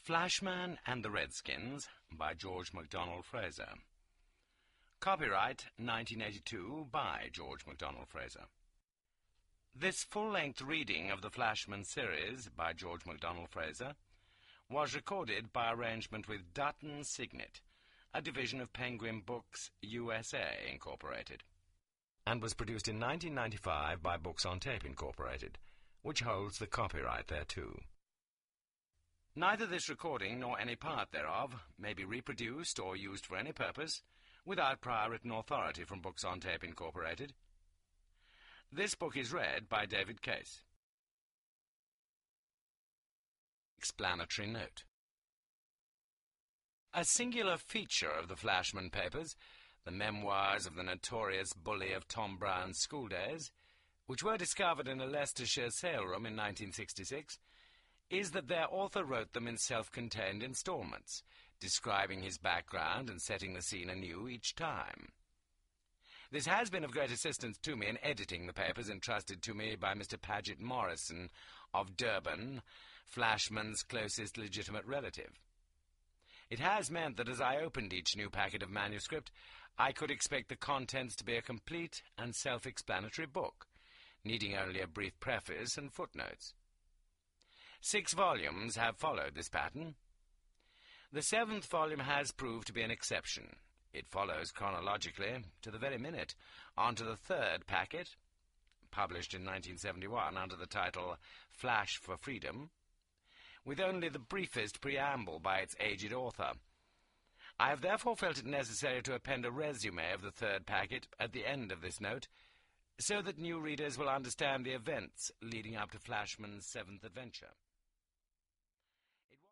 Flashman and the Redskins by George MacDonald Fraser. Copyright 1982 by George MacDonald Fraser. This full-length reading of the Flashman series by George MacDonald Fraser was recorded by arrangement with Dutton Signet, a division of Penguin Books USA Incorporated, and was produced in 1995 by Books on Tape Incorporated, which holds the copyright thereto. Neither this recording nor any part thereof may be reproduced or used for any purpose without prior written authority from Books on Tape Incorporated. This book is read by David Case. Explanatory note. A singular feature of the Flashman Papers, the memoirs of the notorious bully of Tom Brown's school days, which were discovered in a Leicestershire sale-room in 1966, is that their author wrote them in self-contained installments, describing his background and setting the scene anew each time. This has been of great assistance to me in editing the papers entrusted to me by Mr. Paget Morrison of Durban, Flashman's closest legitimate relative. It has meant that as I opened each new packet of manuscript, I could expect the contents to be a complete and self-explanatory book, needing only a brief preface and footnotes. 6 volumes have followed this pattern. The 7th volume has proved to be an exception. It follows chronologically, to the very minute, onto the 3rd packet, published in 1971 under the title Flash for Freedom, with only the briefest preamble by its aged author. I have therefore felt it necessary to append a resume of the 3rd packet at the end of this note, so that new readers will understand the events leading up to Flashman's 7th adventure.